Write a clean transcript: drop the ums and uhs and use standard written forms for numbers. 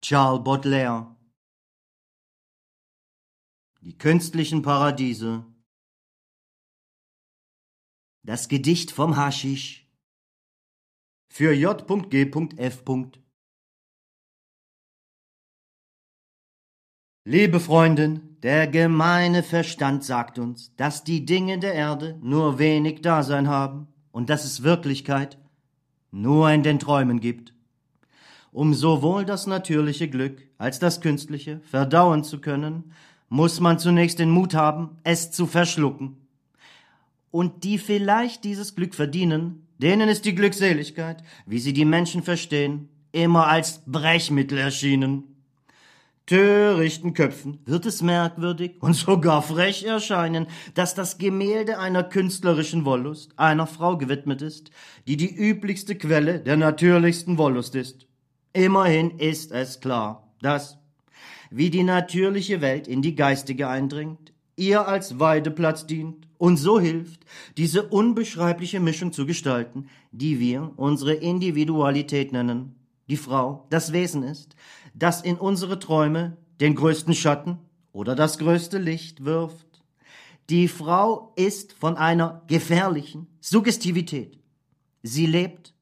Charles Baudelaire. Die künstlichen Paradiese. Das Gedicht vom Haschisch. Für J.G.F. Liebe Freundin, der gemeine Verstand sagt uns, dass die Dinge der Erde nur wenig Dasein haben und dass es Wirklichkeit nur in den Träumen gibt. Um sowohl das natürliche Glück als das künstliche verdauen zu können, muss man zunächst den Mut haben, es zu verschlucken. Und die vielleicht dieses Glück verdienen, denen ist die Glückseligkeit, wie sie die Menschen verstehen, immer als Brechmittel erschienen. Törichten Köpfen wird es merkwürdig und sogar frech erscheinen, dass das Gemälde einer künstlerischen Wollust einer Frau gewidmet ist, die die üblichste Quelle der natürlichsten Wollust ist. Immerhin ist es klar, dass, wie die natürliche Welt in die geistige eindringt, ihr als Weideplatz dient und so hilft, diese unbeschreibliche Mischung zu gestalten, die wir unsere Individualität nennen. Die Frau das Wesen ist, das in unsere Träume den größten Schatten oder das größte Licht wirft. Die Frau ist von einer gefährlichen Suggestivität. Sie lebt